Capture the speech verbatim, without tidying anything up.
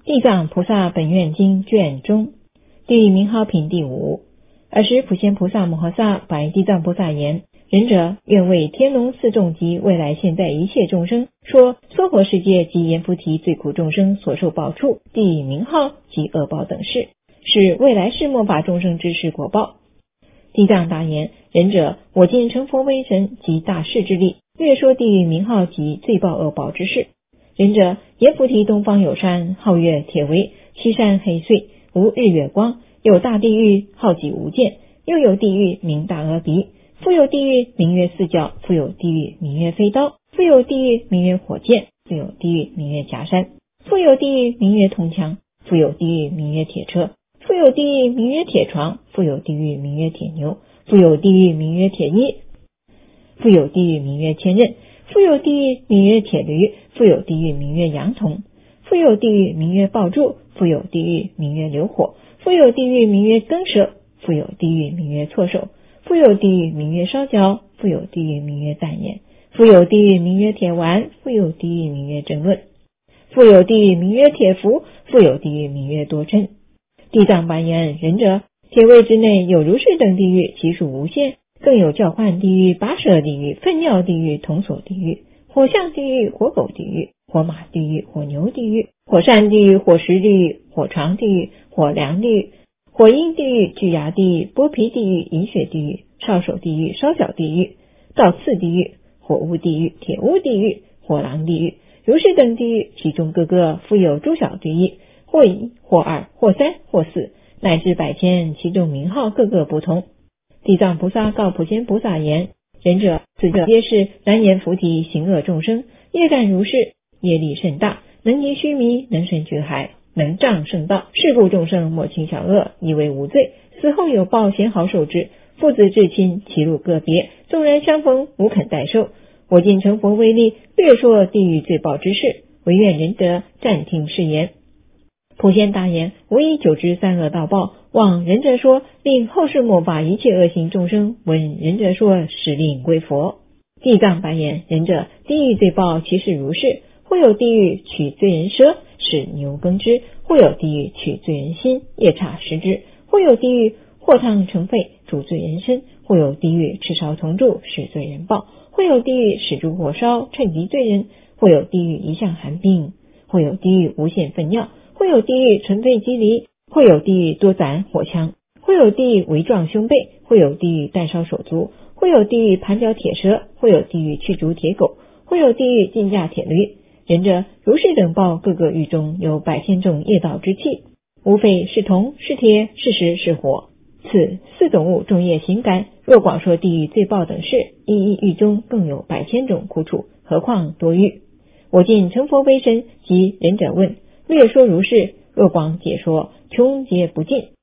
地藏菩萨本愿经卷中，地狱名号品第五。尔时普贤菩萨摩诃萨白地藏菩萨言：仁者，愿为天龙四众及未来现在一切众生说娑婆世界及阎浮提最苦众生所受报处、地狱名号及恶报等事，是未来世末法众生之事果报。地藏答言：仁者，我今成佛为神及大士之力，略说地狱名号及罪报恶报之事。仁者，阎浮提东方有山，号月铁围，其山黑邃，无日月光，有大地狱，号极无间，又有地狱名大阿鼻，复有地狱名曰四角，复有地狱名曰飞刀，复有地狱名曰火箭，复有地狱名曰夹山，复有地狱名曰铜墙，复有地狱名曰铁车，复有地狱名曰铁床，复有地狱名曰铁牛，复有地狱名曰铁衣，复有地狱名曰千仞，复有地狱名曰铁驴，复有地狱名曰羊童，复有地狱名曰爆柱，复有地狱名曰流火，复有地狱名曰耕蛇，复有地狱名曰错手，复有地狱名曰烧焦，复有地狱名曰淡眼，复有地狱名曰铁丸，复有地狱名曰争论，复有地狱名曰铁符，复有地狱名曰多嗔。地藏白言：仁者，铁位之内有如是等地狱，其数无限，更有叫唤地狱、拔舌地狱、粪尿地狱、铜锁地狱、火象地狱、火狗地狱、火马地狱、火牛地狱、火山地狱、火石地狱、火床地狱、火梁地狱、火鹰地狱、巨牙地狱、剥皮地狱、饮血地狱、烧手地狱、烧脚地狱、倒刺地狱、火屋地狱、铁屋地狱、火狼地狱，如是等地狱，其中各个复有诸小地狱，或一、或二、或三、或四，乃至百千，其中名号各个不同。地藏菩萨告普贤菩萨言：仁者，此者皆是难言菩提行恶众生，业感如是，业力甚大，能移须弥，能生觉海，能障圣道。是故众生莫轻小恶，以为无罪，死后有报，贤好受之。父子至亲，其路个别，纵然相逢，无肯代受。我今成佛为例，略说地狱罪报之事，唯愿仁者暂听是言。普贤答言：我以久知三恶道报，望仁者说，令后世末法一切恶行众生闻仁者说，使令归佛。地藏白言：仁者，地狱罪报其事如是，或有地狱取罪人舌，使牛耕之；或有地狱取罪人心，夜叉食之；或有地狱和汤成沸，煮罪人身；或有地狱吃烧铜柱，使罪人报；或有地狱使诸火烧，趁敌罪人；或有地狱一向寒冰；或有地狱无限粪尿；或有地狱纯废机离；或有地狱多斩火枪；或有地狱围撞胸背；或有地狱弹烧手足；或有地狱盘脚铁蛇；或有地狱驱逐铁狗；或有地狱禁驾铁驴。仁者，如是等报，各个狱中有百千种业道之气，无非是铜是铁是石是火，此四种物众业行感。若广说地狱罪报等事，一一狱中更有百千种苦楚，何况多狱。我今成佛为神，即仁者问，略说如是，若广解说，穷劫不尽。